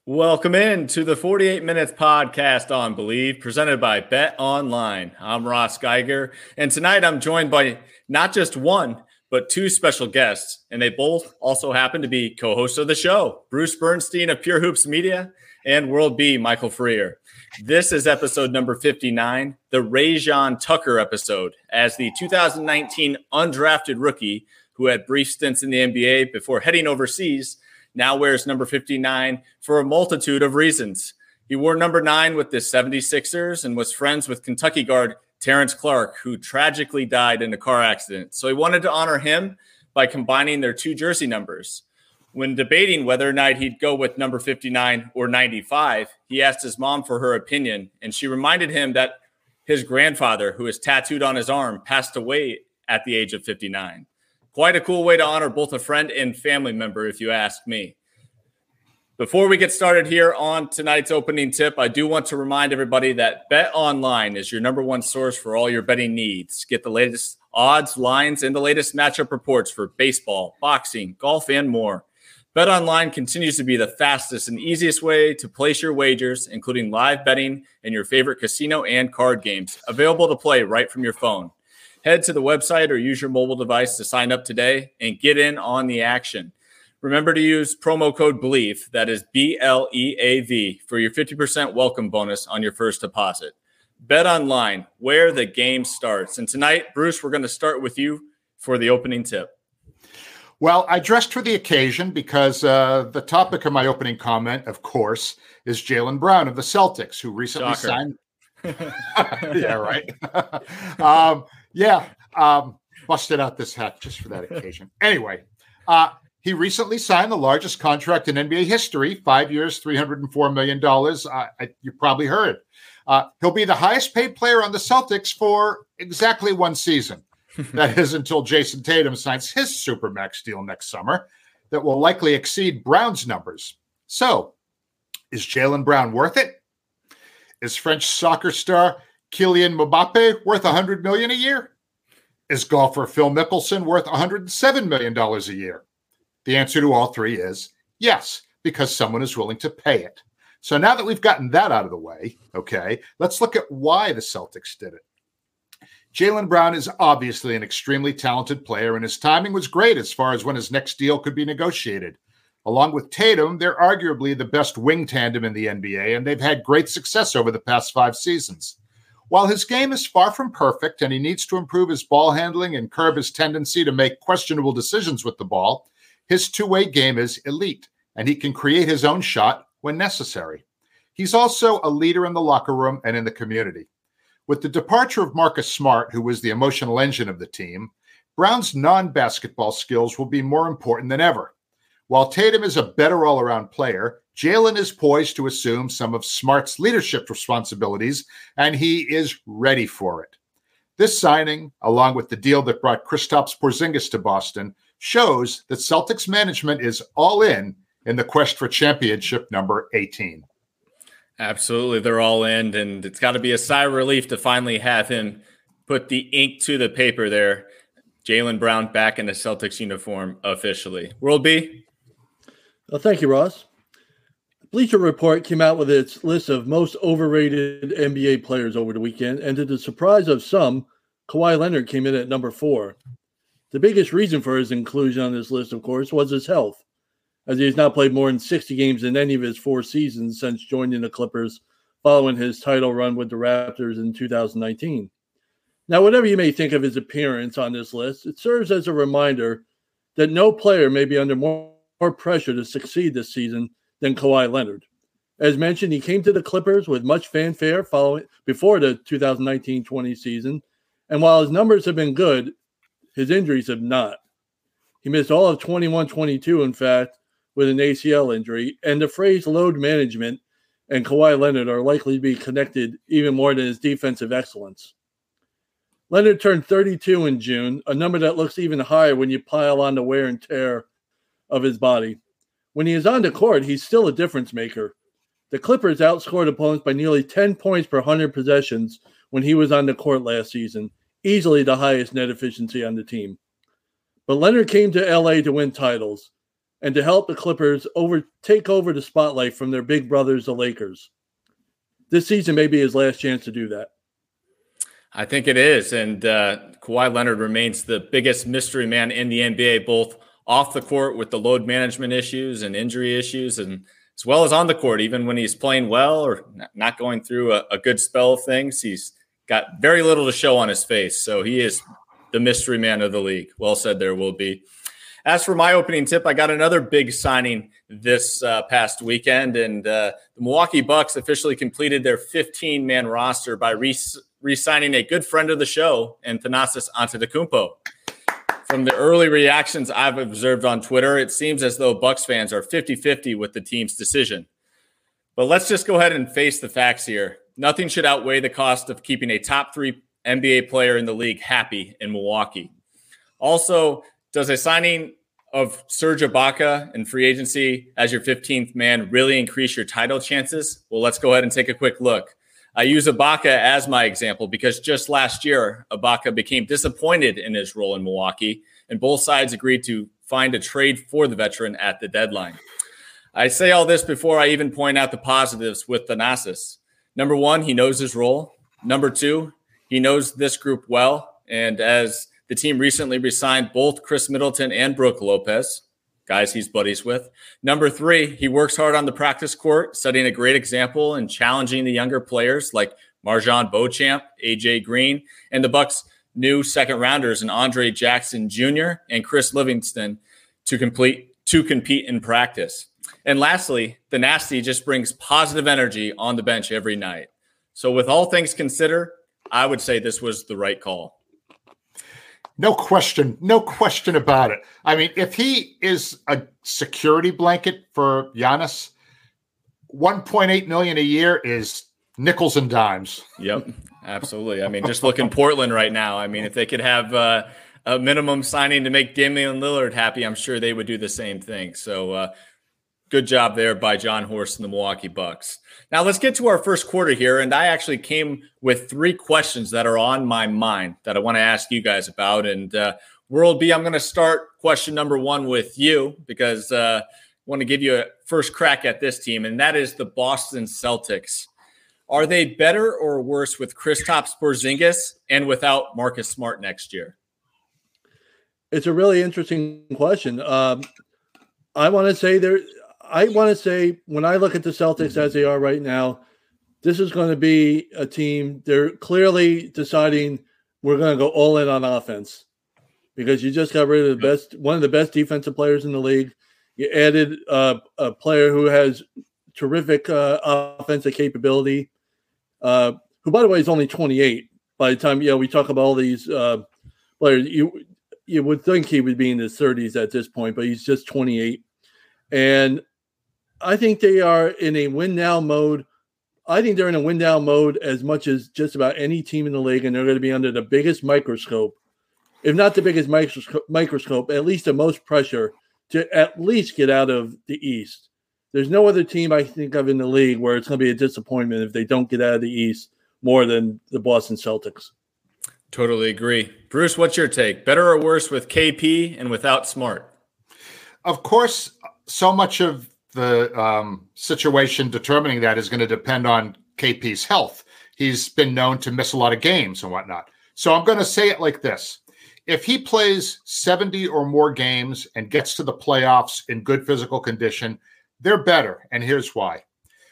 Welcome in to the 48 Minutes podcast on Believe, presented by Bet Online. I'm Ross Geiger, and tonight I'm joined by not just one, but two special guests, and they both also happen to be co-hosts of the show, Bruce Bernstein of Pure Hoops Media and World B, Michael Freer. This is episode number 59, the Rayjon Tucker episode, as the 2019 undrafted rookie who had brief stints in the NBA before heading overseas now wears number 59 for a multitude of reasons. He wore number 9 with the 76ers and was friends with Kentucky guard Terrence Clarke, who tragically died in a car accident. So he wanted to honor him by combining their two jersey numbers. When debating whether or not he'd go with number 59 or 95, he asked his mom for her opinion, and she reminded him that his grandfather, who is tattooed on his arm, passed away at the age of 59. Quite a cool way to honor both a friend and family member, if you ask me. Before we get started here on tonight's opening tip, I do want to remind everybody that Bet Online is your number one source for all your betting needs. Get the latest odds, lines, and the latest matchup reports for baseball, boxing, golf, and more. Bet Online continues to be the fastest and easiest way to place your wagers, including live betting and your favorite casino and card games, available to play right from your phone. Head to the website or use your mobile device to sign up today and get in on the action. Remember to use promo code BLEAV, that is BLEAV, for your 50% welcome bonus on your first deposit. Bet Online, where the game starts. And tonight, Bruce, we're going to start with you for the opening tip. Well, I dressed for the occasion because the topic of my opening comment, of course, is Jaylen Brown of the Celtics, who recently signed. Yeah, right. Busted out this hat just for that occasion. Anyway, he recently signed the largest contract in NBA history, 5 years, $304 million. You probably heard. He'll be the highest paid player on the Celtics for exactly one season. That is until Jason Tatum signs his Supermax deal next summer that will likely exceed Brown's numbers. So, is Jaylen Brown worth it? Is French soccer star Kylian Mbappe worth $100 million a year? Is golfer Phil Mickelson worth $107 million a year? The answer to all three is yes, because someone is willing to pay it. So now that we've gotten that out of the way, okay, let's look at why the Celtics did it. Jaylen Brown is obviously an extremely talented player, and his timing was great as far as when his next deal could be negotiated. Along with Tatum, they're arguably the best wing tandem in the NBA, and they've had great success over the past 5 seasons. While his game is far from perfect and he needs to improve his ball handling and curb his tendency to make questionable decisions with the ball, his two-way game is elite, and he can create his own shot when necessary. He's also a leader in the locker room and in the community. With the departure of Marcus Smart, who was the emotional engine of the team, Brown's non-basketball skills will be more important than ever. While Tatum is a better all-around player, Jaylen is poised to assume some of Smart's leadership responsibilities, and he is ready for it. This signing, along with the deal that brought Kristaps Porzingis to Boston, shows that Celtics management is all in the quest for championship number 18. Absolutely, they're all in, and it's got to be a sigh of relief to finally have him put the ink to the paper there. Jaylen Brown back in the Celtics uniform officially. World B? Well, thank you, Ross. Bleacher Report came out with its list of most overrated NBA players over the weekend, and to the surprise of some, Kawhi Leonard came in at number 4. The biggest reason for his inclusion on this list, of course, was his health, as he has now played more than 60 games in any of his 4 seasons since joining the Clippers following his title run with the Raptors in 2019. Now, whatever you may think of his appearance on this list, it serves as a reminder that no player may be under more pressure to succeed this season than Kawhi Leonard. As mentioned, he came to the Clippers with much fanfare before the 2019-20 season, and while his numbers have been good, his injuries have not. He missed all of 21-22, in fact, with an ACL injury, and the phrase load management and Kawhi Leonard are likely to be connected even more than his defensive excellence. Leonard turned 32 in June, a number that looks even higher when you pile on the wear and tear of his body. When he is on the court, he's still a difference maker. The Clippers outscored opponents by nearly 10 points per 100 possessions when he was on the court last season, easily the highest net efficiency on the team. But Leonard came to LA to win titles, and to help the Clippers take over the spotlight from their big brothers, the Lakers. This season may be his last chance to do that. I think it is, and Kawhi Leonard remains the biggest mystery man in the NBA, both off the court with the load management issues and injury issues, and as well as on the court, even when he's playing well or not going through a good spell of things. He's got very little to show on his face, so he is the mystery man of the league. Well said there, Will be. As for my opening tip, I got another big signing this past weekend, and the Milwaukee Bucks officially completed their 15-man roster by re-signing a good friend of the show, and Thanasis Antetokounmpo. From the early reactions I've observed on Twitter, it seems as though Bucks fans are 50-50 with the team's decision. But let's just go ahead and face the facts here. Nothing should outweigh the cost of keeping a top 3 NBA player in the league happy in Milwaukee. Also, does a signing of Serge Ibaka in free agency as your 15th man really increase your title chances? Well, let's go ahead and take a quick look. I use Ibaka as my example because just last year, Ibaka became disappointed in his role in Milwaukee, and both sides agreed to find a trade for the veteran at the deadline. I say all this before I even point out the positives with Thanasis. Number one, he knows his role. Number two, he knows this group well, and as the team recently re-signed both Chris Middleton and Brook Lopez, guys he's buddies with. Number three, he works hard on the practice court, setting a great example and challenging the younger players like Marjon Beauchamp, AJ Green, and the Bucks' new second-rounders in Andre Jackson Jr. and Chris Livingston to compete in practice. And lastly, the Nasty just brings positive energy on the bench every night. So with all things considered, I would say this was the right call. No question about it. I mean, if he is a security blanket for Giannis, $1.8 million a year is nickels and dimes. Yep, absolutely. I mean, just look in Portland right now. I mean, if they could have a minimum signing to make Damian Lillard happy, I'm sure they would do the same thing. So good job there by John Horst and the Milwaukee Bucks. Now let's get to our first quarter here. And I actually came with 3 questions that are on my mind that I want to ask you guys about. And World B, I'm going to start question number 1 with you because I want to give you a first crack at this team. And that is the Boston Celtics. Are they better or worse with Kristaps Porzingis and without Marcus Smart next year? It's a really interesting question. I want to say when I look at the Celtics as they are right now, this is going to be a team. They're clearly deciding we're going to go all in on offense because you just got rid of one of the best defensive players in the league. You added a player who has terrific offensive capability, who, by the way, is only 28. By the time we talk about all these players, you would think he would be in his 30s at this point, but he's just 28. And I think they are in a win-now mode. I think they're in a win-now mode as much as just about any team in the league, and they're going to be under the biggest microscope, if not the biggest microscope, at least the most pressure to at least get out of the East. There's no other team I think of in the league where it's going to be a disappointment if they don't get out of the East more than the Boston Celtics. Totally agree. Bruce, what's your take? Better or worse with KP and without Smart? Of course, so much of the situation determining that is going to depend on KP's health. He's been known to miss a lot of games and whatnot. So I'm going to say it like this. If he plays 70 or more games and gets to the playoffs in good physical condition, they're better. And here's why.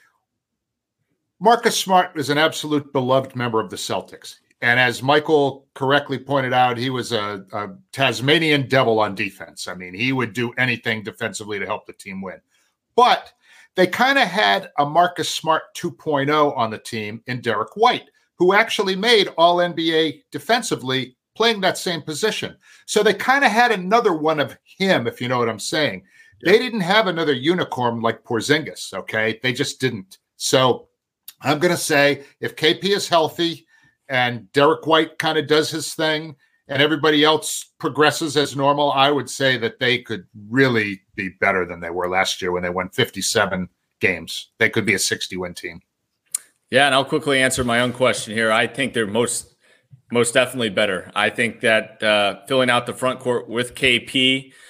Marcus Smart is an absolute beloved member of the Celtics. And as Michael correctly pointed out, he was a Tasmanian devil on defense. I mean, he would do anything defensively to help the team win. But they kind of had a Marcus Smart 2.0 on the team in Derek White, who actually made All-NBA defensively playing that same position. So they kind of had another one of him, if you know what I'm saying. Yeah. They didn't have another unicorn like Porzingis, okay? They just didn't. So I'm going to say if KP is healthy and Derek White kind of does his thing and everybody else progresses as normal, I would say that they could really be better than they were last year when they won 57 games. They could be a 60-win team. Yeah, and I'll quickly answer my own question here. I think they're most definitely better. I think that filling out the front court with KP,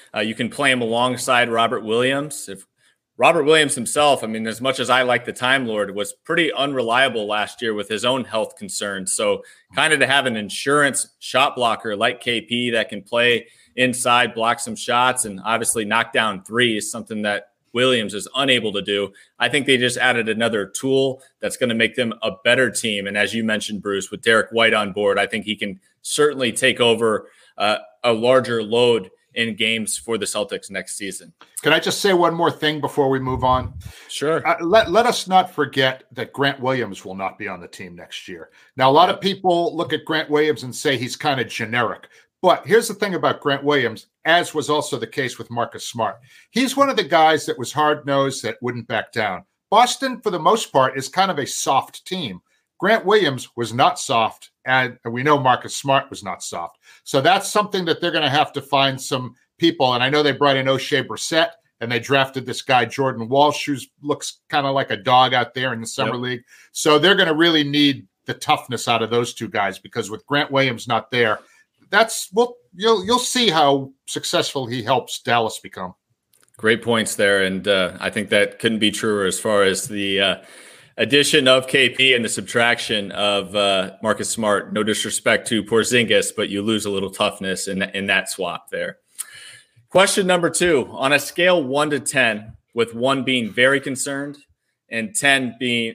You can play him alongside Robert Williams. If Robert Williams himself, I mean, as much as I like the Time Lord, was pretty unreliable last year with his own health concerns. So kind of to have an insurance shot blocker like KP that can play inside, block some shots, and obviously knock down threes, something that Williams is unable to do. I think they just added another tool that's going to make them a better team. And as you mentioned, Bruce, with Derek White on board, I think he can certainly take over a larger load in games for the Celtics next season. Can I just say one more thing before we move on? Sure. Let us not forget that Grant Williams will not be on the team next year. Now, a lot of people look at Grant Williams and say he's kind of generic. But here's the thing about Grant Williams, as was also the case with Marcus Smart. He's one of the guys that was hard-nosed, that wouldn't back down. Boston, for the most part, is kind of a soft team. Grant Williams was not soft, and we know Marcus Smart was not soft. So that's something that they're going to have to find some people. And I know they brought in O'Shea Brissett, and they drafted this guy, Jordan Walsh, who looks kind of like a dog out there in the summer league. So they're going to really need the toughness out of those two guys, because with Grant Williams not there, you'll see how successful he helps Dallas become. Great points there. And I think that couldn't be truer as far as the addition of KP and the subtraction of Marcus Smart. No disrespect to Porzingis, but you lose a little toughness in that swap there. Question number 2, on a scale 1 to 10, with 1 being very concerned and 10 being,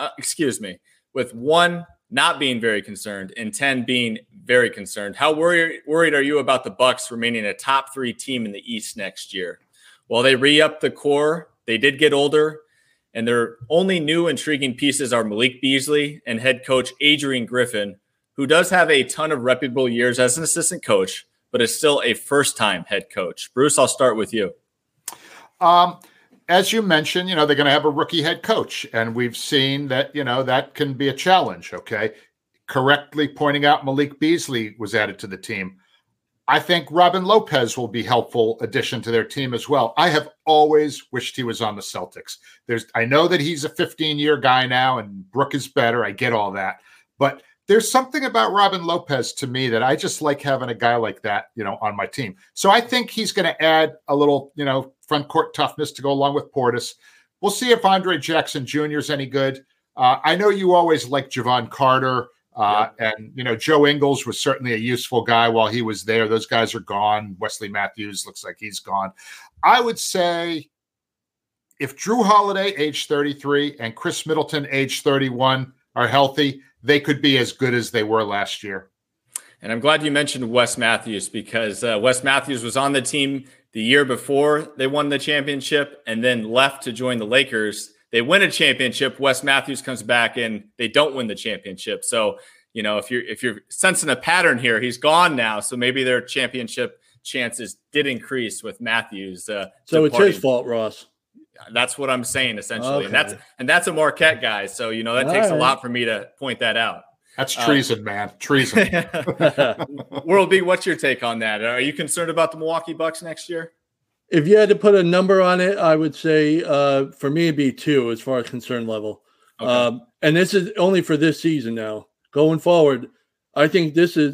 with 1 not being very concerned and 10 being very concerned, how worried are you about the Bucks remaining a top 3 team in the East next year? Well, they re-upped the core. They did get older. And their only new intriguing pieces are Malik Beasley and head coach Adrian Griffin, who does have a ton of reputable years as an assistant coach, but is still a first-time head coach. Bruce, I'll start with you. As you mentioned, they're going to have a rookie head coach, and we've seen that, that can be a challenge, okay? Correctly pointing out Malik Beasley was added to the team. I think Robin Lopez will be helpful addition to their team as well. I have always wished he was on the Celtics. I know that he's a 15-year guy now, and Brook is better. I get all that. But there's something about Robin Lopez to me that I just like having a guy like that, on my team. So I think he's going to add a little, front court toughness to go along with Portis. We'll see if Andre Jackson Jr. is any good. I know you always liked Javon Carter. And, Joe Ingles was certainly a useful guy while he was there. Those guys are gone. Wesley Matthews looks like he's gone. I would say if Drew Holiday, age 33, and Chris Middleton, age 31, are healthy, they could be as good as they were last year. And I'm glad you mentioned Wes Matthews, because Wes Matthews was on the team the year before they won the championship and then left to join the Lakers. They win a championship. Wes Matthews comes back and they don't win the championship. So, if you're sensing a pattern here, he's gone now. So maybe their championship chances did increase with Matthews. So it's his fault, Ross. That's what I'm saying, essentially. Okay. And that's a Marquette guy. So, that takes a lot for me to point that out. That's treason, man. Treason. World B, what's your take on that? Are you concerned about the Milwaukee Bucks next year? If you had to put a number on it, I would say for me it'd be 2 as far as concern level. Okay. And this is only for this season now. Going forward, I think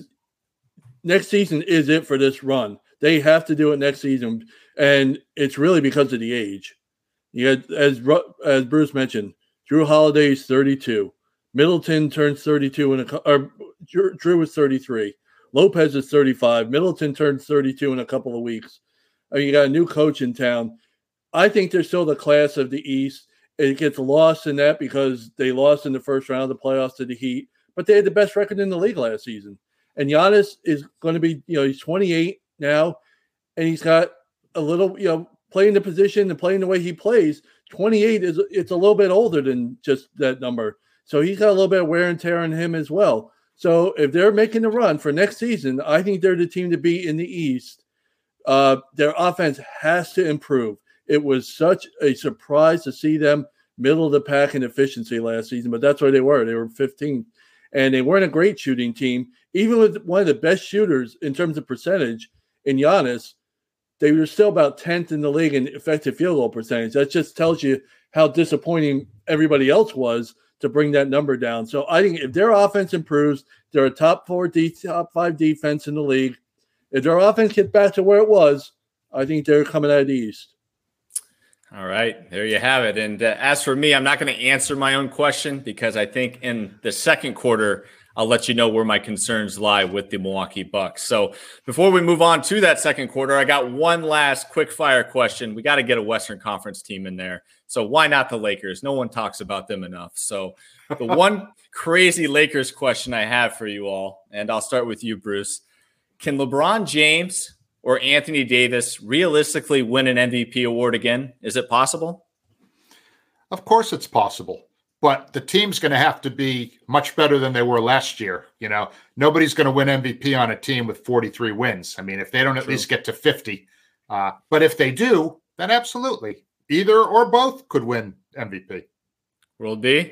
next season is it for this run. They have to do it next season, and it's really because of the age. You got, as Bruce mentioned, Drew Holiday is 32. Middleton turns 32 Drew is 33. Lopez is 35. Middleton turns 32 in a couple of weeks. You got a new coach in town. I think they're still the class of the East. It gets lost in that because they lost in the first round of the playoffs to the Heat, but they had the best record in the league last season. And Giannis is going to be, he's 28 now, and he's got a little, playing the position and playing the way he plays. 28 it's a little bit older than just that number. So he's got a little bit of wear and tear on him as well. So if they're making the run for next season, I think they're the team to beat in the East. Their offense has to improve. It was such a surprise to see them middle of the pack in efficiency last season, but that's where they were. They were 15th, and they weren't a great shooting team. Even with one of the best shooters in terms of percentage in Giannis, they were still about 10th in the league in effective field goal percentage. That just tells you how disappointing everybody else was to bring that number down. So I think if their offense improves, they're a top 5 defense in the league. If their offense gets back to where it was, I think they're coming out of the East. All right, there you have it. And as for me, I'm not going to answer my own question because I think in the second quarter, I'll let you know where my concerns lie with the Milwaukee Bucks. So before we move on to that second quarter, I got one last quick fire question. We got to get a Western Conference team in there. So why not the Lakers? No one talks about them enough. So the one crazy Lakers question I have for you all, and I'll start with you, Bruce. Can LeBron James or Anthony Davis realistically win an MVP award again? Is it possible? Of course it's possible. But the team's going to have to be much better than they were last year. You know, nobody's going to win MVP on a team with 43 wins. I mean, if they don't at least get to 50. But if they do, then absolutely. Either or both could win MVP. World B?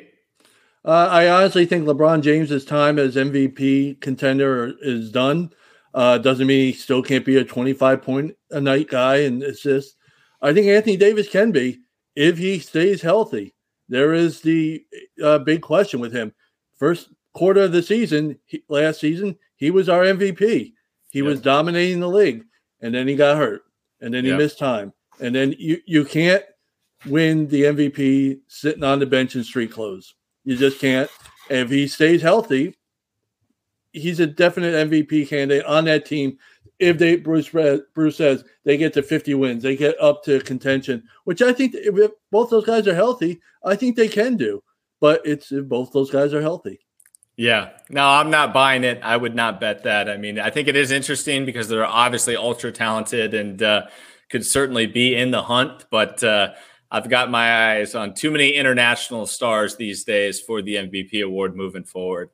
I honestly think LeBron James's time as MVP contender is done. Doesn't mean he still can't be a 25-point-a-night guy and assist. I think Anthony Davis can be if he stays healthy. There is the big question with him. First quarter of the season, last season, he was our MVP. He was dominating the league, and then he got hurt, and then he missed time. And then you can't win the MVP sitting on the bench in street clothes. You just can't. And if he stays healthy, he's a definite MVP candidate on that team. If Bruce says they get to 50 wins, they get up to contention, which I think if both those guys are healthy, I think they can do. But it's if both those guys are healthy. Yeah. No, I'm not buying it. I would not bet that. I mean, I think it is interesting because they're obviously ultra talented and could certainly be in the hunt. But I've got my eyes on too many international stars these days for the MVP award moving forward.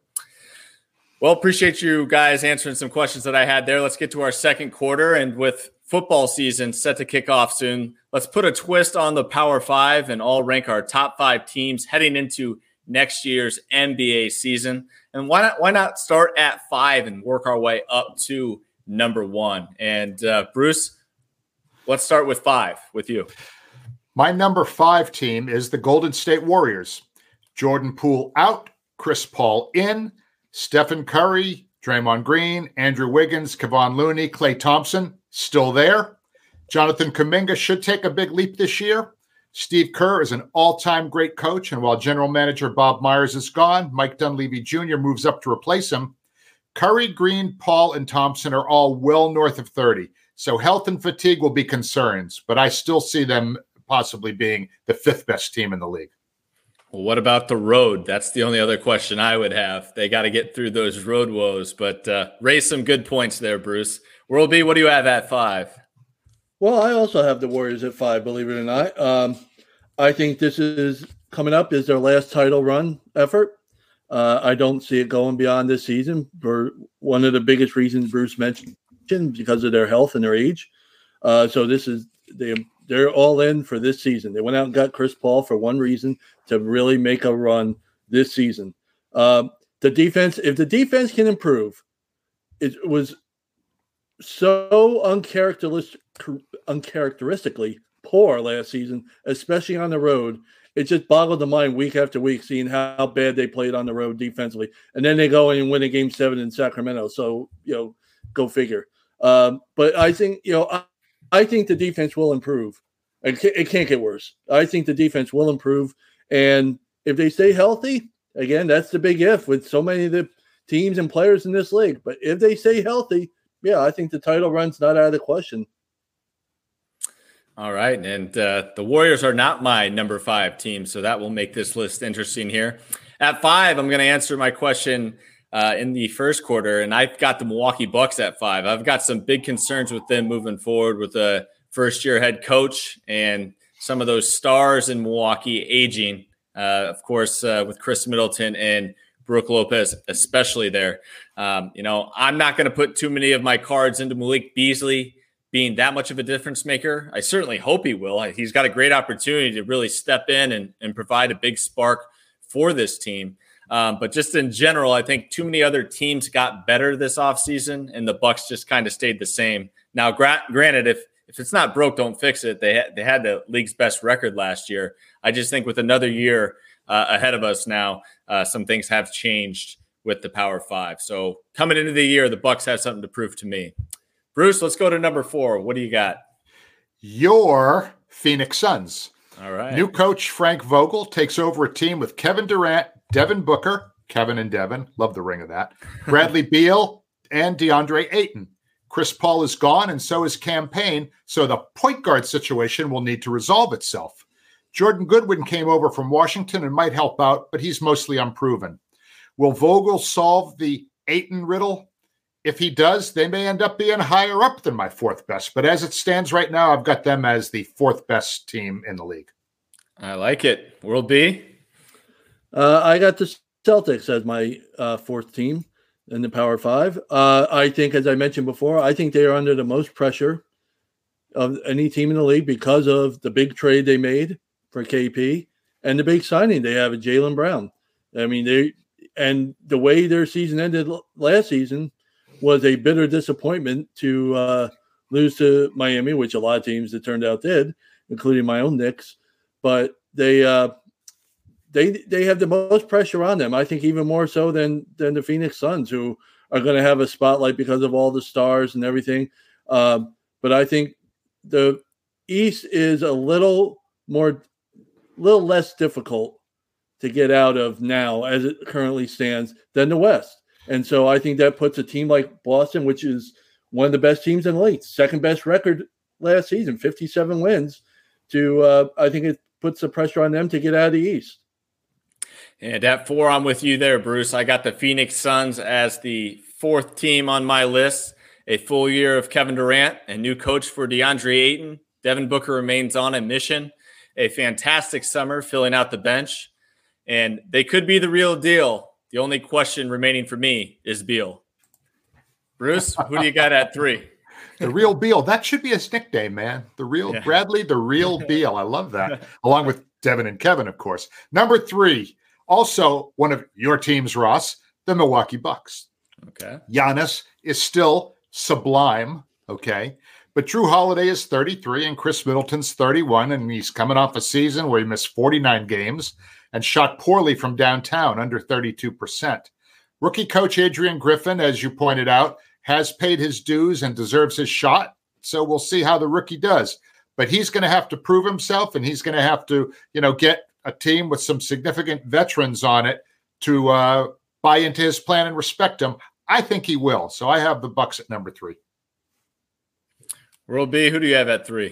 Well, appreciate you guys answering some questions that I had there. Let's get to our second quarter. And with football season set to kick off soon, let's put a twist on the Power Five and all rank our top 5 teams heading into next year's NBA season. And why not start at 5 and work our way up to number 1? And Bruce, let's start with 5 with you. My number 5 team is the Golden State Warriors. Jordan Poole out, Chris Paul in, Stephen Curry, Draymond Green, Andrew Wiggins, Kevon Looney, Klay Thompson, still there. Jonathan Kuminga should take a big leap this year. Steve Kerr is an all-time great coach, and while general manager Bob Myers is gone, Mike Dunleavy Jr. moves up to replace him. Curry, Green, Paul, and Thompson are all well north of 30, so health and fatigue will be concerns, but I still see them possibly being the 5th best team in the league. Well, what about the road? That's the only other question I would have. They got to get through those road woes, but raise some good points there, Bruce. World B, what do you have at 5? Well, I also have the Warriors at 5, believe it or not. I think this is coming up is their last title run effort. I don't see it going beyond this season for one of the biggest reasons Bruce mentioned because of their health and their age. So this is they're all in for this season. They went out and got Chris Paul for one reason, to really make a run this season. The defense, if the defense can improve, it was so uncharacteristically poor last season, especially on the road. It just boggled the mind week after week, seeing how bad they played on the road defensively. And then they go in and win a Game 7 in Sacramento. So, go figure. But I think, I think the defense will improve. It can't get worse. I think the defense will improve. And if they stay healthy, again, that's the big if with so many of the teams and players in this league. But if they stay healthy, yeah, I think the title run's not out of the question. All right. And the Warriors are not my number 5 team, so that will make this list interesting here. At 5, I'm going to answer my question in the first quarter, and I've got the Milwaukee Bucks at 5. I've got some big concerns with them moving forward with a first-year head coach and some of those stars in Milwaukee aging, of course, with Chris Middleton and Brook Lopez, especially there. I'm not going to put too many of my cards into Malik Beasley being that much of a difference maker. I certainly hope he will. He's got a great opportunity to really step in and provide a big spark for this team. But just in general, I think too many other teams got better this offseason, and the Bucks just kind of stayed the same. Now, granted, if it's not broke, don't fix it. They had the league's best record last year. I just think with another year ahead of us now, some things have changed with the Power Five. So coming into the year, the Bucks have something to prove to me. Bruce, let's go to number 4. What do you got? your Phoenix Suns. All right. New coach Frank Vogel takes over a team with Kevin Durant, Devin Booker, Kevin and Devin, love the ring of that, Bradley Beal, and DeAndre Ayton. Chris Paul is gone, and so is Cam Payne, so the point guard situation will need to resolve itself. Jordan Goodwin came over from Washington and might help out, but he's mostly unproven. Will Vogel solve the Ayton riddle? If he does, they may end up being higher up than my fourth best. But as it stands right now, I've got them as the fourth best team in the league. I like it. World B? I got the Celtics as my fourth team in the Power Five. I think, as I mentioned before, I think they are under the most pressure of any team in the league because of the big trade they made for KP and the big signing they have of Jaylen Brown. I mean, and the way their season ended last season was a bitter disappointment to lose to Miami, which a lot of teams, it turned out, did, including my own Knicks. But they have the most pressure on them, I think, even more so than the Phoenix Suns, who are going to have a spotlight because of all the stars and everything. But I think the East is a little less difficult to get out of now as it currently stands than the West. And so I think that puts a team like Boston, which is one of the best teams in the league, second best record last season, 57 wins, I think it puts the pressure on them to get out of the East. And at 4, I'm with you there, Bruce. I got the Phoenix Suns as the fourth team on my list. A full year of Kevin Durant, a new coach for DeAndre Ayton. Devin Booker remains on a mission. A fantastic summer filling out the bench. And they could be the real deal. The only question remaining for me is Beal. Bruce, who do you got at 3? The real Beal. That should be his nickname, man. The real Bradley, the real Beal. I love that. Along with Devin and Kevin, of course. Number 3, also one of your teams, Ross, the Milwaukee Bucks. Okay. Giannis is still sublime, okay? But Drew Holiday is 33 and Chris Middleton's 31, and he's coming off a season where he missed 49 games and shot poorly from downtown, under 32%. Rookie coach Adrian Griffin, as you pointed out, has paid his dues and deserves his shot. So we'll see how the rookie does. But he's going to have to prove himself, and he's going to have to, get a team with some significant veterans on it to buy into his plan and respect him. I think he will. So I have the Bucks at number 3. World B, who do you have at 3?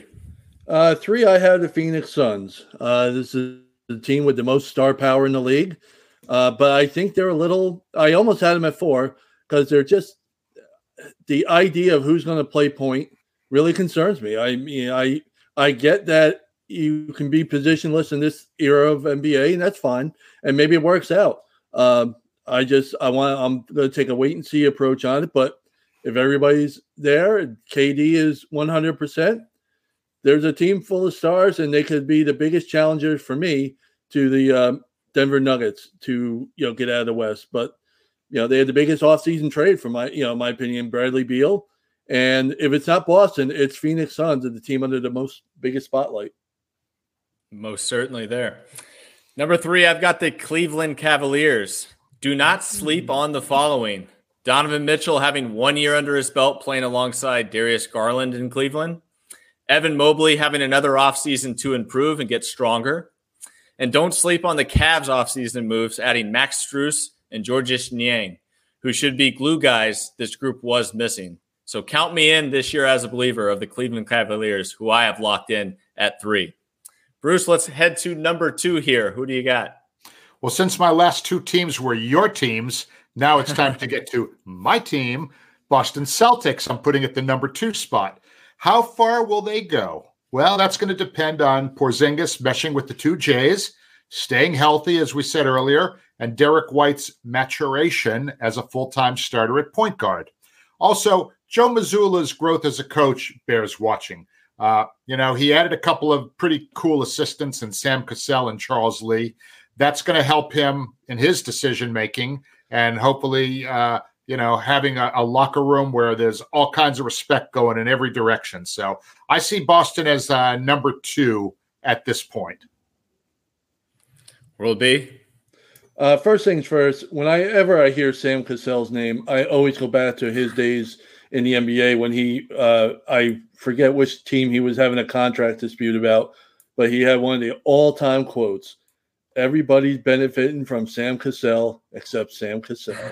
3, I have the Phoenix Suns. This is the team with the most star power in the league. But I think they're I almost had them at 4 because they're just, the idea of who's going to play point really concerns me. I mean, I get that you can be positionless in this era of NBA, and that's fine. And maybe it works out. I'm going to take a wait and see approach on it. But if everybody's there, KD is 100%, there's a team full of stars, and they could be the biggest challengers for me to the Denver Nuggets to get out of the West. But they had the biggest offseason trade for my opinion, Bradley Beal. And if it's not Boston, it's Phoenix Suns, the team under the biggest spotlight. Most certainly there. Number 3, I've got the Cleveland Cavaliers. Do not sleep on the following. Donovan Mitchell having 1 year under his belt playing alongside Darius Garland in Cleveland. Evan Mobley having another offseason to improve and get stronger. And don't sleep on the Cavs offseason moves, adding Max Strus and Georges Niang, who should be glue guys this group was missing. So count me in this year as a believer of the Cleveland Cavaliers, who I have locked in at 3. Bruce, let's head to number 2 here. Who do you got? Well, since my last 2 teams were your teams, now it's time to get to my team, Boston Celtics. I'm putting it the number 2 spot. How far will they go? Well, that's going to depend on Porzingis meshing with the 2 J's, staying healthy, as we said earlier, and Derek White's maturation as a full-time starter at point guard. Also, Joe Mazzulla's growth as a coach bears watching. He added a couple of pretty cool assistants in Sam Cassell and Charles Lee. That's going to help him in his decision-making and hopefully, having a locker room where there's all kinds of respect going in every direction. So I see Boston as number 2 at this point. World B? First things first, whenever I hear Sam Cassell's name, I always go back to his days in the NBA when he I forget which team he was having a contract dispute about, but he had one of the all-time quotes. Everybody's benefiting from Sam Cassell except Sam Cassell.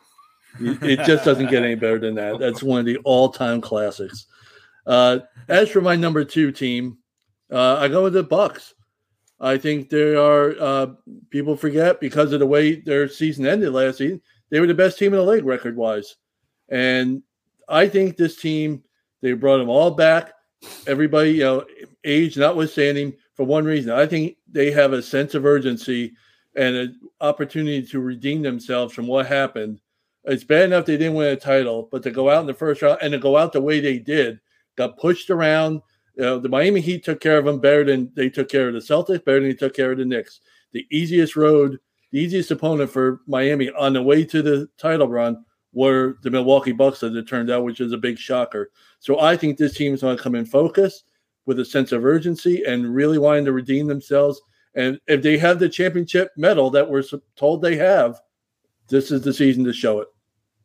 It just doesn't get any better than that. That's one of the all-time classics. As for my number 2 team, I go with the Bucks. I think they are people forget because of the way their season ended last season. They were the best team in the league record-wise. And I think this team, they brought them all back. Everybody, age notwithstanding, for one reason. I think they have a sense of urgency and an opportunity to redeem themselves from what happened. It's bad enough they didn't win a title, but to go out in the first round and to go out the way they did, got pushed around. The Miami Heat took care of them better than they took care of the Celtics, better than they took care of the Knicks. The easiest opponent for Miami on the way to the title run were the Milwaukee Bucks, as it turned out, which is a big shocker. So I think this team is going to come in focused with a sense of urgency and really wanting to redeem themselves. And if they have the championship medal that we're told they have, this is the season to show it.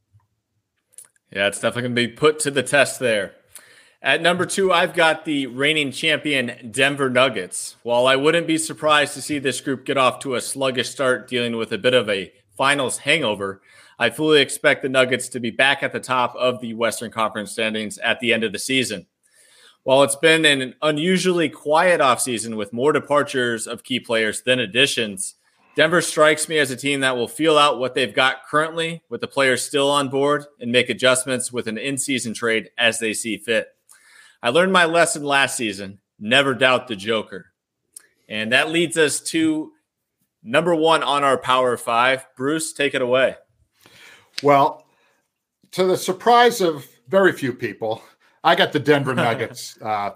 Yeah, it's definitely going to be put to the test there. At number 2, I've got the reigning champion Denver Nuggets. While I wouldn't be surprised to see this group get off to a sluggish start dealing with a bit of a finals hangover, I fully expect the Nuggets to be back at the top of the Western Conference standings at the end of the season. While it's been an unusually quiet offseason with more departures of key players than additions, Denver strikes me as a team that will feel out what they've got currently with the players still on board and make adjustments with an in-season trade as they see fit. I learned my lesson last season, never doubt the Joker. And that leads us to number 1 on our Power 5. Bruce, take it away. Well, to the surprise of very few people, I got the Denver Nuggets.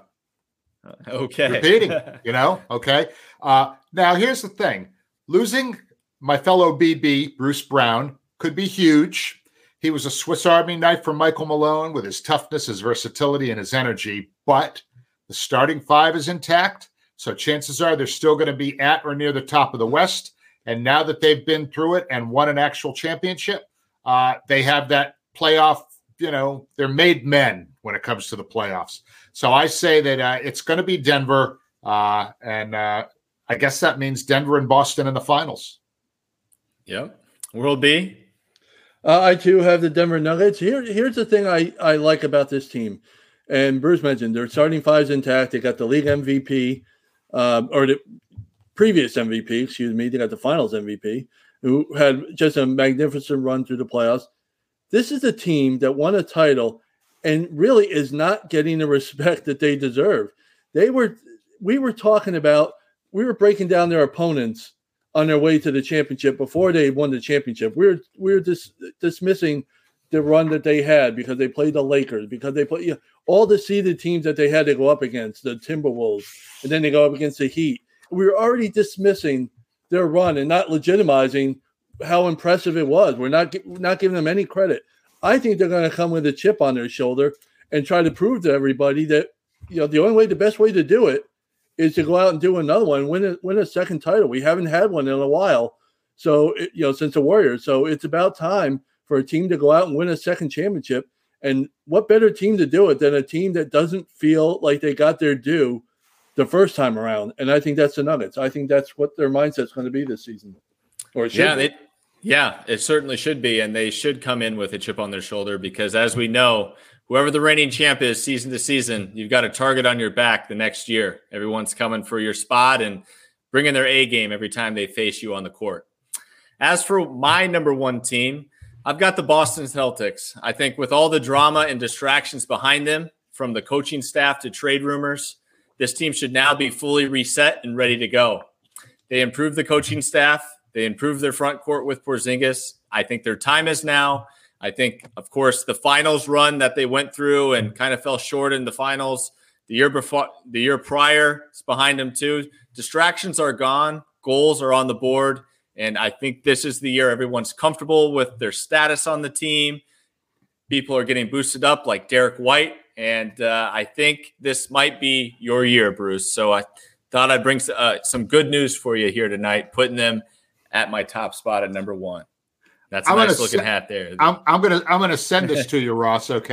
Okay. Repeating, okay. Now, here's the thing. Losing my fellow BB, Bruce Brown, could be huge. He was a Swiss Army knife for Michael Malone with his toughness, his versatility, and his energy. But the starting 5 is intact, so chances are they're still going to be at or near the top of the West. And now that they've been through it and won an actual championship, they have that playoff, they're made men when it comes to the playoffs. So I say that it's going to be Denver, and I guess that means Denver and Boston in the finals. Yep. World B? I, too, have the Denver Nuggets. Here's the thing I like about this team. And Bruce mentioned their starting 5's intact. They got the league MVP, or the previous MVP, excuse me. They got the finals MVP, who had just a magnificent run through the playoffs. This is a team that won a title and really is not getting the respect that they deserve. We were breaking down their opponents on their way to the championship before they won the championship. We were dismissing the run that they had because they played the Lakers, because they played all the seeded teams that they had to go up against, the Timberwolves, and then they go up against the Heat. We were already dismissing their run and not legitimizing how impressive it was. We're not giving them any credit. I think they're going to come with a chip on their shoulder and try to prove to everybody that the best way to do it is to go out and do another one, win a second title. We haven't had one in a while, so since the Warriors. So it's about time for a team to go out and win a second championship. And what better team to do it than a team that doesn't feel like they got their due the first time around? And I think that's the Nuggets. I think that's what their mindset's going to be this season. Or it should be. It certainly should be, and they should come in with a chip on their shoulder because, as we know, whoever the reigning champ is season to season, you've got a target on your back the next year. Everyone's coming for your spot and bringing their A game every time they face you on the court. As for my number 1 team, I've got the Boston Celtics. I think with all the drama and distractions behind them, from the coaching staff to trade rumors, this team should now be fully reset and ready to go. They improved the coaching staff. They improved their front court with Porzingis. I think their time is now. I think, of course, the finals run that they went through and kind of fell short in the finals the year prior is behind them too. Distractions are gone. Goals are on the board. And I think this is the year everyone's comfortable with their status on the team. People are getting boosted up like Derek White. And I think this might be your year, Bruce. So I thought I'd bring some good news for you here tonight, putting them at my top spot at number 1. That's a nice looking hat there. I'm gonna send this to you, Ross. Okay.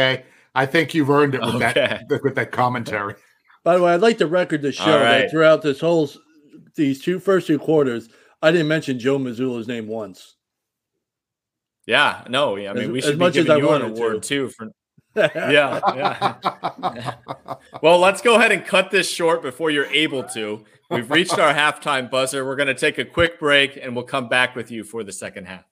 I think you've earned it with that commentary. By the way, I'd like the record to show that throughout these first two quarters, I didn't mention Joe Mazzulla's name once. Yeah, no, I mean, we should be giving you an award too for. Yeah. Well, let's go ahead and cut this short before you're able to. We've reached our halftime buzzer. We're going to take a quick break, and we'll come back with you for the second half.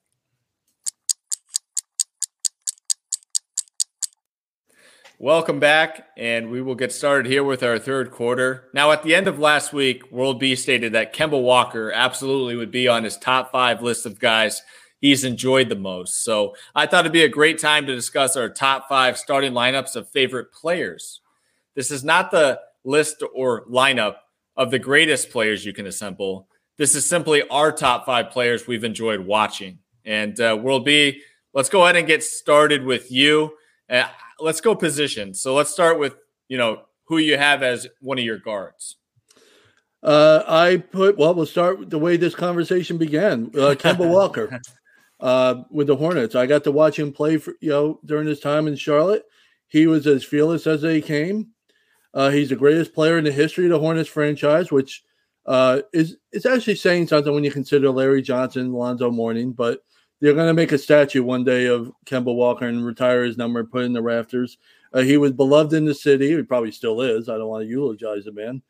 Welcome back, and we will get started here with our third quarter. Now, at the end of last week, World B stated that Kemba Walker absolutely would be on his top 5 list of guys he's enjoyed the most. So I thought it'd be a great time to discuss our top 5 starting lineups of favorite players. This is not the list or lineup of the greatest players you can assemble. This is simply our top 5 players we've enjoyed watching. And World B, let's go ahead and get started with you. Let's go position. So let's start with, who you have as one of your guards. We'll start the way this conversation began. Kemba Walker. With the Hornets. I got to watch him play during his time in Charlotte. He was as fearless as they came. He's the greatest player in the history of the Hornets franchise, which is actually saying something when you consider Larry Johnson, Lonzo Mourning, but they're going to make a statue one day of Kemba Walker and retire his number and put it in the rafters. He was beloved in the city. He probably still is. I don't want to eulogize the man.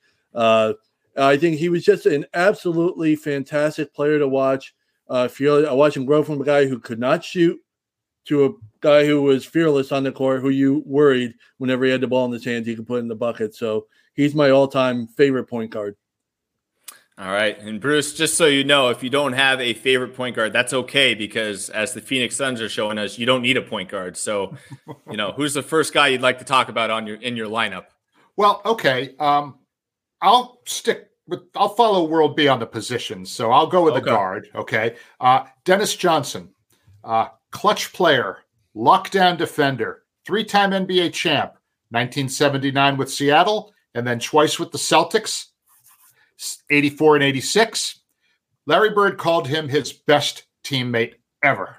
I think he was just an absolutely fantastic player to watch. I watched him grow from a guy who could not shoot to a guy who was fearless on the court, who you worried whenever he had the ball in his hands, he could put in the bucket. So he's my all-time favorite point guard. All right. And Bruce, just so you know, if you don't have a favorite point guard, that's okay, because as the Phoenix Suns are showing us, you don't need a point guard. So, who's the first guy you'd like to talk about in your lineup? Well, okay. I'll follow World B on the positions. So I'll go with the guard. Okay. Dennis Johnson, clutch player, lockdown defender, 3-time NBA champ, 1979 with Seattle, and then twice with the Celtics, 84 and 86. Larry Bird called him his best teammate ever.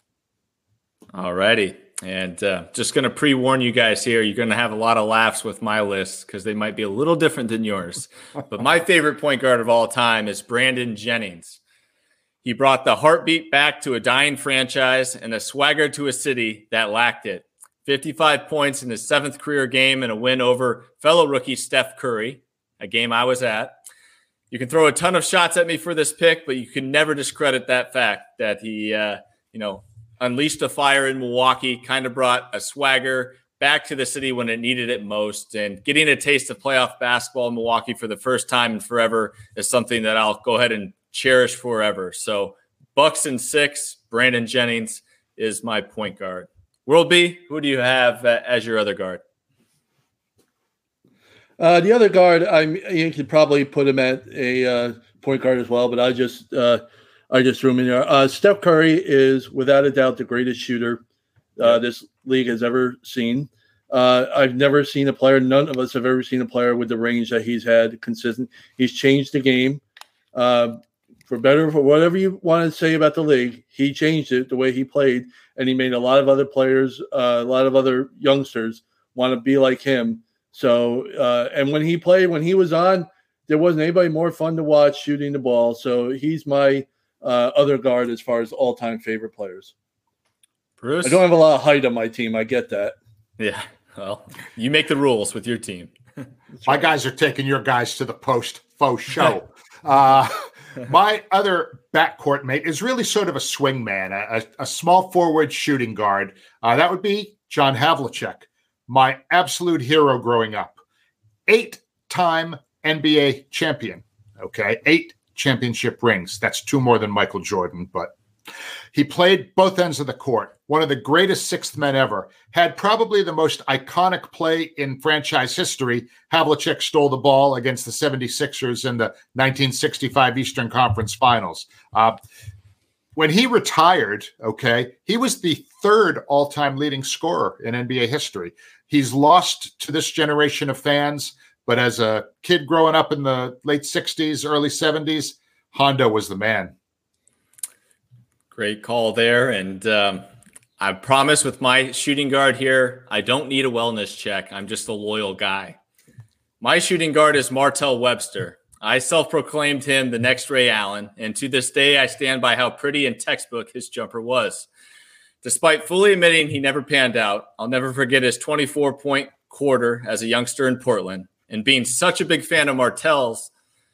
All righty. And just going to pre-warn you guys here, you're going to have a lot of laughs with my list because they might be a little different than yours. But my favorite point guard of all time is Brandon Jennings. He brought the heartbeat back to a dying franchise and a swagger to a city that lacked it. 55 points in his 7th career game and a win over fellow rookie Steph Curry, a game I was at. You can throw a ton of shots at me for this pick, but you can never discredit that fact that he, unleashed a fire in Milwaukee, kind of brought a swagger back to the city when it needed it most. And getting a taste of playoff basketball in Milwaukee for the first time in forever is something that I'll go ahead and cherish forever. So Bucks in 6, Brandon Jennings is my point guard. World B, who do you have as your other guard? The other guard, you could probably put him at a point guard as well, but I just threw him in there. Steph Curry is without a doubt the greatest shooter this league has ever seen. I've never seen a player. None of us have ever seen a player with the range that he's had consistent. He's changed the game for better, for whatever you want to say about the league. He changed it the way he played, and he made a lot of other players, a lot of other youngsters want to be like him. So, and when he was on, there wasn't anybody more fun to watch shooting the ball. So he's my other guard as far as all-time favorite players. Bruce? I don't have a lot of height on my team. I get that. Yeah, well, you make the rules with your team. My guys are taking your guys to the post-faux show. My other backcourt mate is really sort of a swing man, a small forward shooting guard. That would be John Havlicek, my absolute hero growing up. 8-time NBA champion, okay? 8 championship rings. That's 2 more than Michael Jordan, but he played both ends of the court. One of the greatest sixth men ever. Had probably the most iconic play in franchise history. Havlicek stole the ball against the 76ers in the 1965 Eastern Conference Finals. When he retired, okay, he was the 3rd all-time leading scorer in NBA history. He's lost to this generation of fans, but as a kid growing up in the late 60s, early 70s, Hondo was the man. Great call there. And I promise with my shooting guard here, I don't need a wellness check. I'm just a loyal guy. My shooting guard is Martell Webster. I self-proclaimed him the next Ray Allen, and to this day, I stand by how pretty and textbook his jumper was. Despite fully admitting he never panned out, I'll never forget his 24-point quarter as a youngster in Portland. And being such a big fan of Martell's,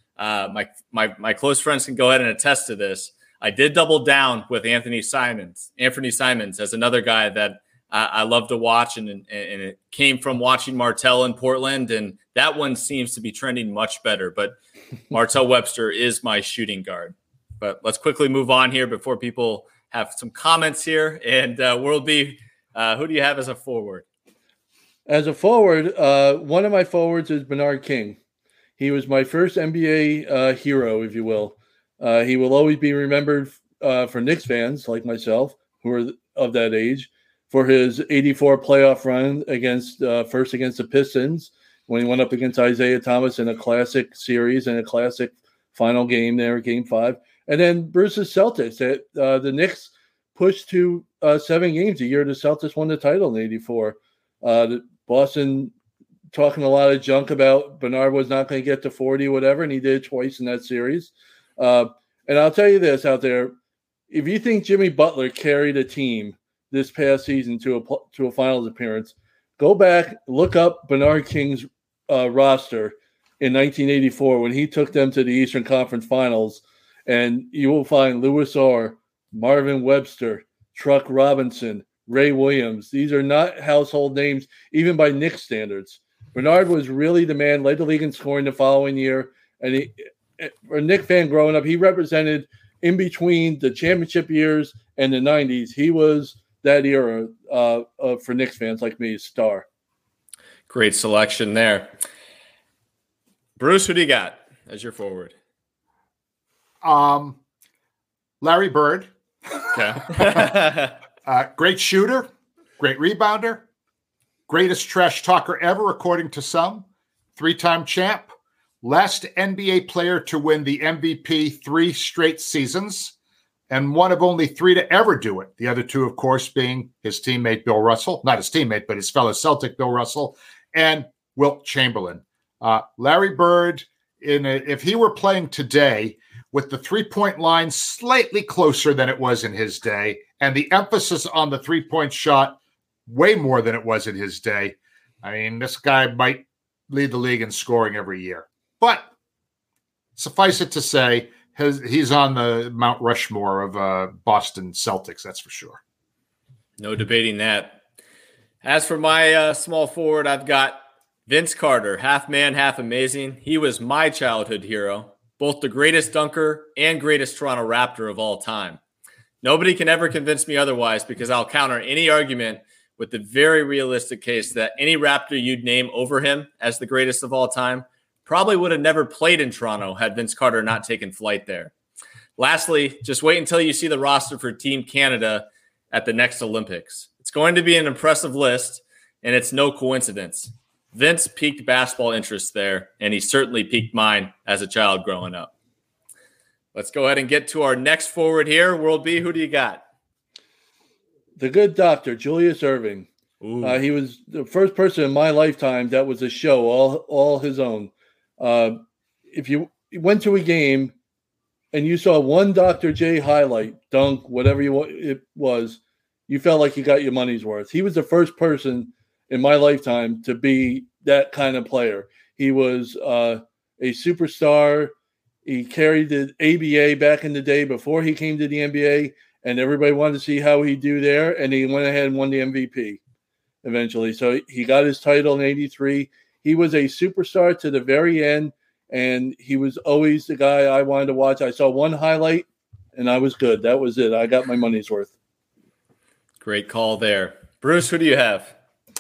my close friends can go ahead and attest to this. I did double down with Anthony Simons as another guy that I love to watch, and it came from watching Martell in Portland, and that one seems to be trending much better. But Martell Webster is my shooting guard. But let's quickly move on here before people have some comments here. And World B, who do you have as a forward? As a forward, one of my forwards is Bernard King. He was my first NBA hero, if you will. He will always be remembered for Knicks fans like myself, who are of that age, for his 84 playoff run against the Pistons when he went up against Isaiah Thomas in a classic series and a classic final game there, Game 5. And then Bruce's Celtics. The Knicks pushed to 7 games a year. The Celtics won the title in 84. Boston talking a lot of junk about Bernard was not going to get to 40 or whatever, and he did it twice in that series. And I'll tell you this out there. If you think Jimmy Butler carried a team this past season to a finals appearance, go back, look up Bernard King's roster in 1984 when he took them to the Eastern Conference Finals, and you will find Louis Orr, Marvin Webster, Truck Robinson, Ray Williams. These are not household names, even by Knicks standards. Bernard was really the man, led the league in scoring the following year, and for a Knicks fan growing up, he represented in between the championship years and the 90s. He was that era for Knicks fans like me, star. Great selection there. Bruce, who do you got as your forward? Larry Bird. Okay. Great shooter, great rebounder, greatest trash talker ever, according to some, 3-time champ, last NBA player to win the MVP 3 straight seasons, and one of only 3 to ever do it. The other 2, of course, being his teammate Bill Russell, not his teammate, but his fellow Celtic Bill Russell, and Wilt Chamberlain. Larry Bird, if he were playing today with the 3-point line slightly closer than it was in his day, and the emphasis on the 3-point shot way more than it was in his day, I mean, this guy might lead the league in scoring every year. But suffice it to say, he's on the Mount Rushmore of Boston Celtics, that's for sure. No debating that. As for my small forward, I've got Vince Carter, half man, half amazing. He was my childhood hero, both the greatest dunker and greatest Toronto Raptor of all time. Nobody can ever convince me otherwise, because I'll counter any argument with the very realistic case that any Raptor you'd name over him as the greatest of all time probably would have never played in Toronto had Vince Carter not taken flight there. Lastly, just wait until you see the roster for Team Canada at the next Olympics. It's going to be an impressive list, and it's no coincidence. Vince piqued basketball interest there, and he certainly piqued mine as a child growing up. Let's go ahead and get to our next forward here. World B, who do you got? The good doctor, Julius Erving. He was the first person in my lifetime that was a show, all his own. If you went to a game and you saw one Dr. J highlight, dunk, whatever it was, you felt like you got your money's worth. He was the first person in my lifetime to be that kind of player. He was a superstar. He carried the ABA back in the day before he came to the NBA, and everybody wanted to see how he'd do there, and he went ahead and won the MVP eventually. So he got his title in 83. He was a superstar to the very end, and he was always the guy I wanted to watch. I saw one highlight, and I was good. That was it. I got my money's worth. Great call there. Bruce, who do you have?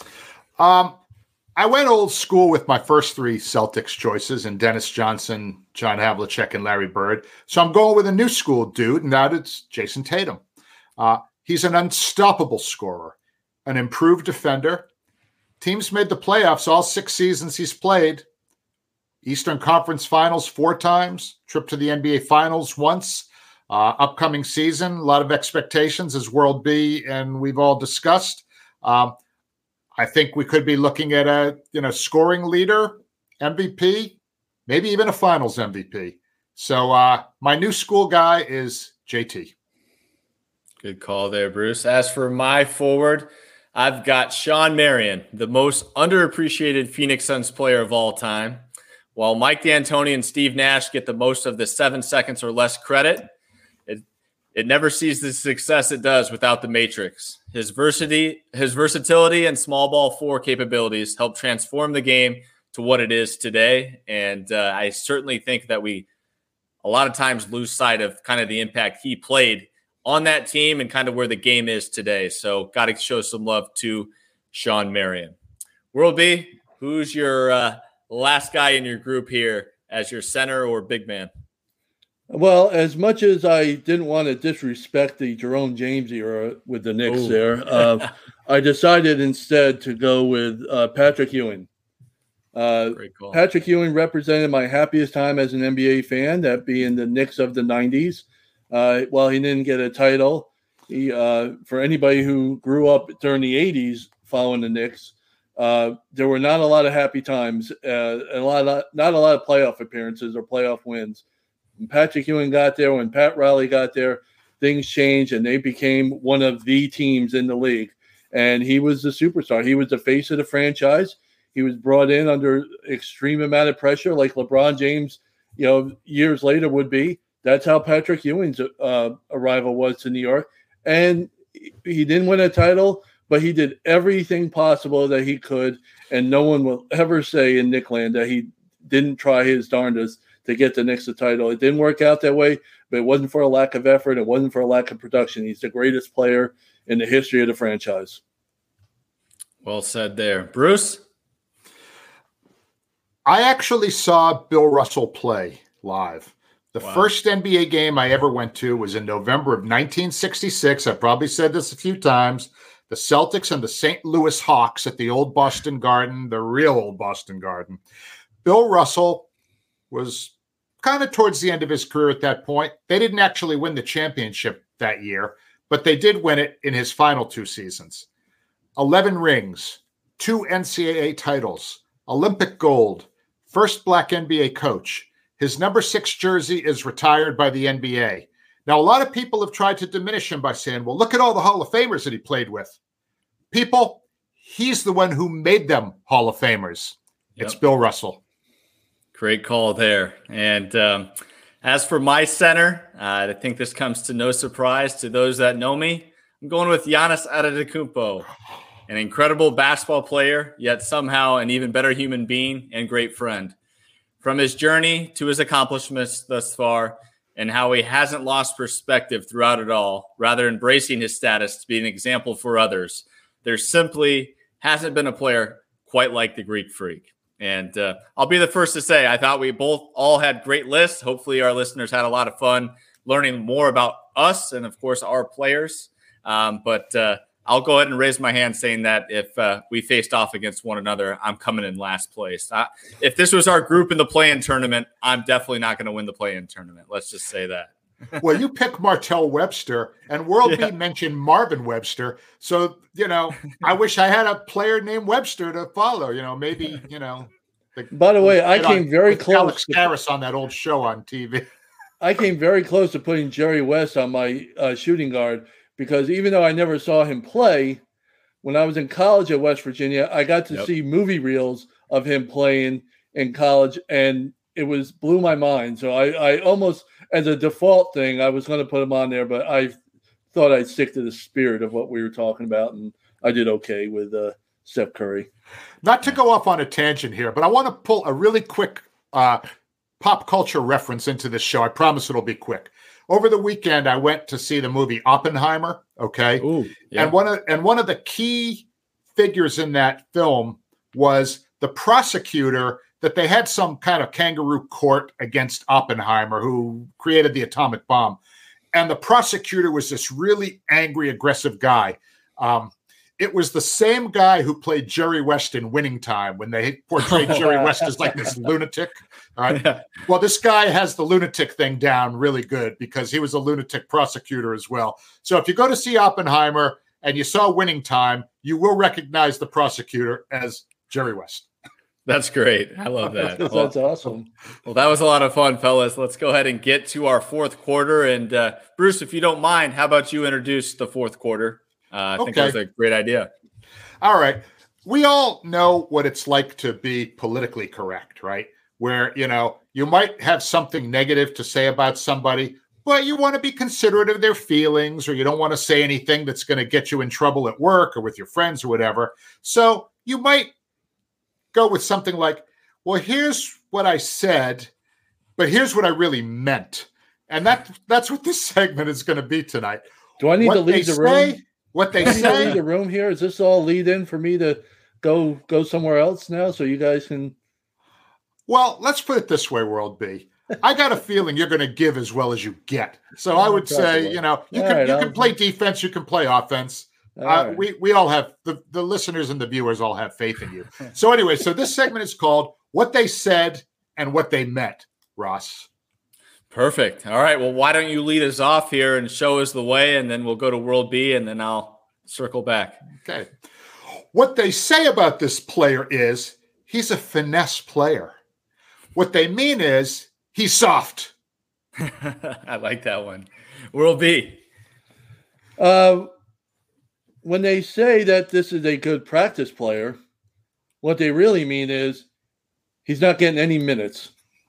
I went old school with my first 3 Celtics choices, and Dennis Johnson, John Havlicek, and Larry Bird. So I'm going with a new school dude, and that is Jason Tatum. He's an unstoppable scorer, an improved defender. Teams made the playoffs all 6 seasons he's played. Eastern Conference Finals 4 times, trip to the NBA Finals once. Upcoming season, a lot of expectations as World B, and we've all discussed. I think we could be looking at a scoring leader, MVP, maybe even a finals MVP. So my new school guy is JT. Good call there, Bruce. As for my forward, I've got Sean Marion, the most underappreciated Phoenix Suns player of all time. While Mike D'Antoni and Steve Nash get the most of the 7 seconds or less credit, it never sees the success it does without the Matrix. His versatility and small ball 4 capabilities help transform the game to what it is today. And I certainly think that we a lot of times lose sight of kind of the impact he played on that team and kind of where the game is today. So got to show some love to Sean Marion. World B, who's your last guy in your group here as your center or big man? Well, as much as I didn't want to disrespect the Jerome James era with the Knicks I decided instead to go with Patrick Ewing. Great call. Patrick Ewing represented my happiest time as an NBA fan, that being the Knicks of the 90s. While he didn't get a title, he, for anybody who grew up during the 80s following the Knicks, there were not a lot of happy times and not a lot of playoff appearances or playoff wins. When Patrick Ewing got there, when Pat Riley got there, things changed and they became one of the teams in the league. And he was the superstar. He was the face of the franchise. He was brought in under extreme amount of pressure, like LeBron James, years later would be. That's how Patrick Ewing's arrival was to New York. And he didn't win a title, but he did everything possible that he could. And no one will ever say in Knickland that he didn't try his darndest to get the Knicks a title. It didn't work out that way, but it wasn't for a lack of effort. It wasn't for a lack of production. He's the greatest player in the history of the franchise. Well said there. Bruce? I actually saw Bill Russell play live. The first NBA game I ever went to was in November of 1966. I've probably said this a few times. The Celtics and the St. Louis Hawks at the old Boston Garden, the real old Boston Garden. Bill Russell was kind of towards the end of his career at that point. They didn't actually win the championship that year, but they did win it in his final 2 seasons. 11 rings, 2 NCAA titles, Olympic gold, first black NBA coach. His number 6 jersey is retired by the NBA. Now, a lot of people have tried to diminish him by saying, well, look at all the Hall of Famers that he played with. People, he's the one who made them Hall of Famers. Yep. It's Bill Russell. Great call there. And as for my center, I think this comes to no surprise to those that know me. I'm going with Giannis Antetokounmpo, an incredible basketball player, yet somehow an even better human being and great friend. From his journey to his accomplishments thus far, and how he hasn't lost perspective throughout it all, rather embracing his status to be an example for others. There simply hasn't been a player quite like the Greek Freak. And I'll be the first to say, I thought we both all had great lists. Hopefully our listeners had a lot of fun learning more about us and, of course, our players. But I'll go ahead and raise my hand saying that if we faced off against one another, I'm coming in last place. If this was our group in the play-in tournament, I'm definitely not going to win the play-in tournament. Let's just say that. Well, you pick Martell Webster, and World B mentioned Marvin Webster. So, I wish I had a player named Webster to follow. Maybe, By the way, I came very close. Alex Harris on that old show on TV. I came very close to putting Jerry West on my shooting guard, because even though I never saw him play, when I was in college at West Virginia, I got to see movie reels of him playing in college, and it blew my mind. So I almost, as a default thing, I was going to put him on there, but I thought I'd stick to the spirit of what we were talking about, and I did okay with Steph Curry. Not to go off on a tangent here, but I want to pull a really quick pop culture reference into this show. I promise it'll be quick. Over the weekend, I went to see the movie Oppenheimer. Okay. Ooh, yeah. And one of the key figures in that film was the prosecutor that they had some kind of kangaroo court against Oppenheimer, who created the atomic bomb. And the prosecutor was this really angry, aggressive guy. It was the same guy who played Jerry West in Winning Time when they portrayed Jerry West as like this lunatic. All right. Yeah. Well, this guy has the lunatic thing down really good because he was a lunatic prosecutor as well. So if you go to see Oppenheimer and you saw Winning Time, you will recognize the prosecutor as Jerry West. That's great. I love that. That's awesome. Well, that was a lot of fun, fellas. Let's go ahead and get to our fourth quarter. And Bruce, if you don't mind, how about you introduce the fourth quarter? I think that was a great idea. All right. We all know what it's like to be politically correct, right? Where, you might have something negative to say about somebody, but you want to be considerate of their feelings, or you don't want to say anything that's going to get you in trouble at work or with your friends or whatever. So you might go with something like, well, here's what I said, but here's what I really meant. And that's what this segment is going to be tonight. Do I need to leave the room? What they say? Leave the room here? Is this all lead in for me to go somewhere else now so you guys can? Well, let's put it this way, World B. I got a feeling you're going to give as well as you get. So I would say, you can play defense, you can play offense. We all have the listeners and the viewers all have faith in you. So anyway, this segment is called What They Said and What They Meant, Ross. Perfect. All right. Well, why don't you lead us off here and show us the way, and then we'll go to World B, and then I'll circle back. Okay. What they say about this player is he's a finesse player. What they mean is he's soft. I like that one. World B. When they say that this is a good practice player, what they really mean is he's not getting any minutes.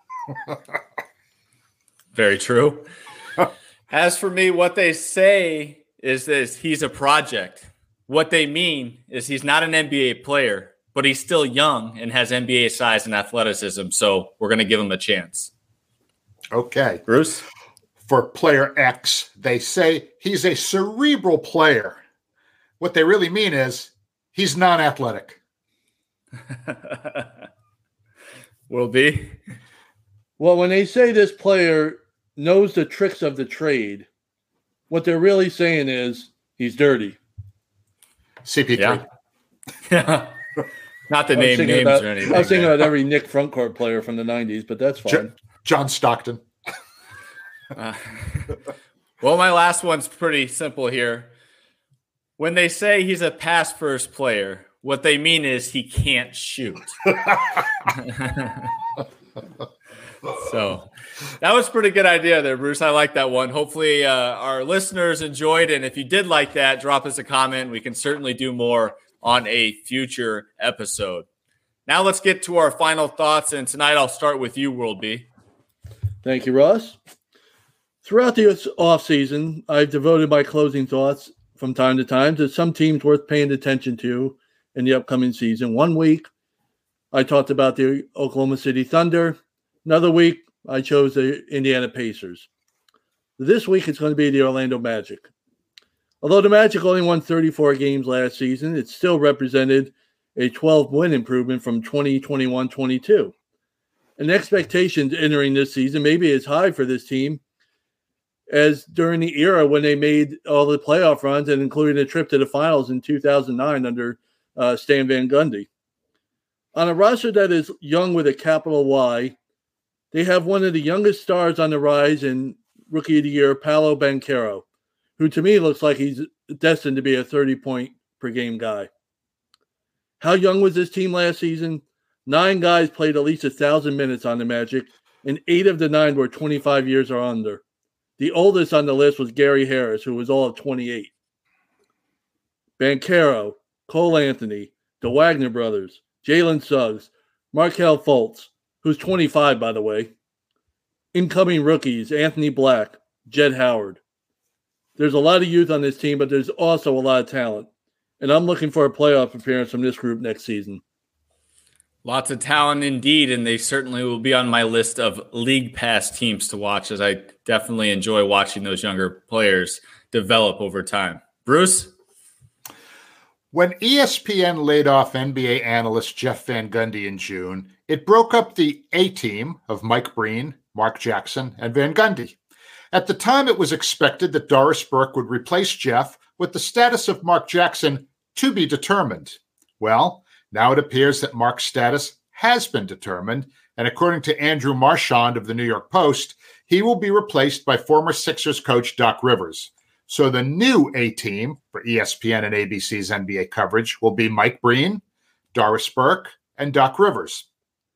Very true. As for me, what they say is this: he's a project. What they mean is he's not an NBA player, but he's still young and has NBA size and athleticism, so we're going to give him a chance. Okay. Bruce? For player X, they say he's a cerebral player. What they really mean is he's non-athletic. Will be. Well, when they say this player knows the tricks of the trade, what they're really saying is he's dirty. CP3. Yeah. Not to name names or anything. I was thinking about every Knick frontcourt player from the 90s, but that's fine. John Stockton. Well, my last one's pretty simple here. When they say he's a pass-first player, what they mean is he can't shoot. So that was a pretty good idea there, Bruce. I like that one. Hopefully our listeners enjoyed. And if you did like that, drop us a comment. We can certainly do more on a future episode. Now let's get to our final thoughts. And tonight I'll start with you, World B. Thank you, Ross. Throughout the offseason, I've devoted my closing thoughts from time to time to some teams worth paying attention to in the upcoming season. 1 week, I talked about the Oklahoma City Thunder. Another week, I chose the Indiana Pacers. This week, it's going to be the Orlando Magic. Although the Magic only won 34 games last season, it still represented a 12-win improvement from 2021-22. And expectations entering this season may be as high for this team as during the era when they made all the playoff runs and including a trip to the finals in 2009 under Stan Van Gundy. On a roster that is young with a capital Y, they have one of the youngest stars on the rise in Rookie of the Year, Paolo Banchero, who to me looks like he's destined to be a 30-point-per-game guy. How young was this team last season? 9 guys played at least 1,000 minutes on the Magic, and 8 of the 9 were 25 years or under. The oldest on the list was Gary Harris, who was all of 28. Banchero, Cole Anthony, the Wagner brothers, Jalen Suggs, Markelle Fultz, who's 25, by the way. Incoming rookies, Anthony Black, Jed Howard. There's a lot of youth on this team, but there's also a lot of talent. And I'm looking for a playoff appearance from this group next season. Lots of talent indeed, and they certainly will be on my list of League Pass teams to watch, as I definitely enjoy watching those younger players develop over time. Bruce? When ESPN laid off NBA analyst Jeff Van Gundy in June, it broke up the A team of Mike Breen, Mark Jackson, and Van Gundy. At the time, it was expected that Doris Burke would replace Jeff with the status of Mark Jackson to be determined. Well, now it appears that Mark's status has been determined, and according to Andrew Marchand of the New York Post, he will be replaced by former Sixers coach Doc Rivers. So the new A-team for ESPN and ABC's NBA coverage will be Mike Breen, Doris Burke, and Doc Rivers.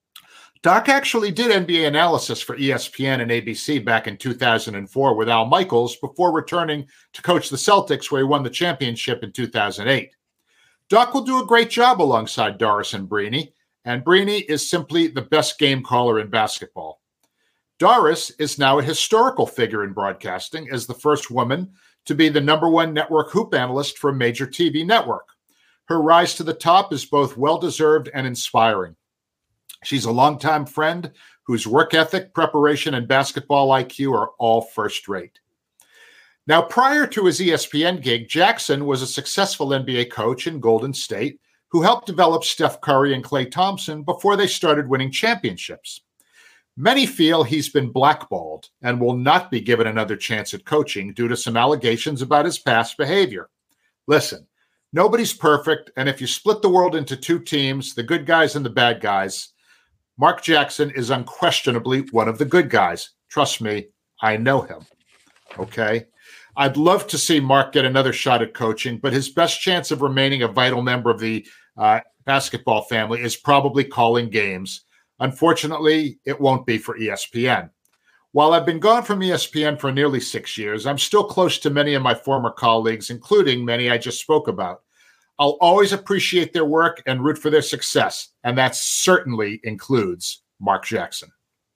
Doc actually did NBA analysis for ESPN and ABC back in 2004 with Al Michaels before returning to coach the Celtics, where he won the championship in 2008. Doc will do a great job alongside Doris and Breeny, and Breeny is simply the best game caller in basketball. Doris is now a historical figure in broadcasting as the first woman to be the #1 network hoop analyst for a major TV network. Her rise to the top is both well-deserved and inspiring. She's a longtime friend whose work ethic, preparation, and basketball IQ are all first-rate. Now, prior to his ESPN gig, Jackson was a successful NBA coach in Golden State who helped develop Steph Curry and Klay Thompson before they started winning championships. Many feel he's been blackballed and will not be given another chance at coaching due to some allegations about his past behavior. Listen, nobody's perfect, and if you split the world into two teams, the good guys and the bad guys, Mark Jackson is unquestionably one of the good guys. Trust me, I know him. Okay? I'd love to see Mark get another shot at coaching, but his best chance of remaining a vital member of the basketball family is probably calling games. Unfortunately, it won't be for ESPN. While I've been gone from ESPN for nearly 6 years, I'm still close to many of my former colleagues, including many I just spoke about. I'll always appreciate their work and root for their success, and that certainly includes Mark Jackson.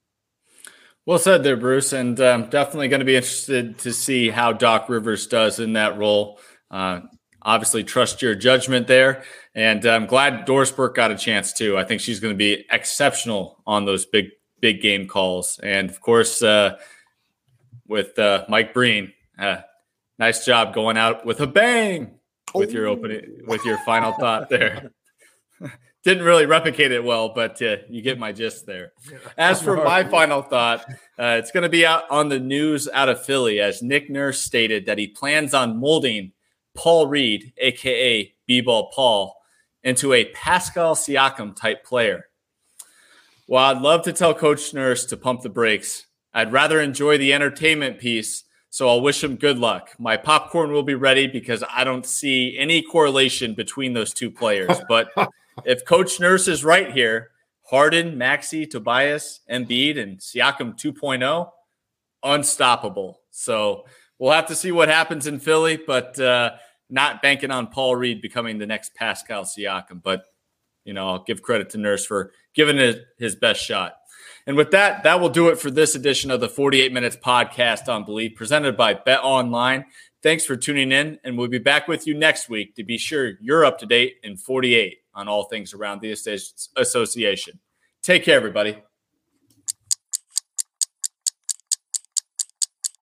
Well said there, Bruce, and definitely going to be interested to see how Doc Rivers does in that role. Obviously, trust your judgment there, and I'm glad Doris Burke got a chance too. I think she's going to be exceptional on those big game calls, and of course, with Mike Breen, nice job going out with a bang. With your final thought there. Didn't really replicate it well, but you get my gist there. As for my final thought, it's going to be out on the news out of Philly as Nick Nurse stated that he plans on molding Paul Reed, a.k.a. B-Ball Paul, into a Pascal Siakam type player. While I'd love to tell Coach Nurse to pump the brakes, I'd rather enjoy the entertainment piece. So I'll wish him good luck. My popcorn will be ready because I don't see any correlation between those two players. But if Coach Nurse is right here, Harden, Maxey, Tobias, Embiid, and Siakam 2.0, unstoppable. So we'll have to see what happens in Philly, but not banking on Paul Reed becoming the next Pascal Siakam. But, I'll give credit to Nurse for giving it his best shot. And with that will do it for this edition of the 48 Minutes podcast on Believe, presented by Bet Online. Thanks for tuning in, and we'll be back with you next week to be sure you're up to date in 48 on all things around the association. Take care, everybody.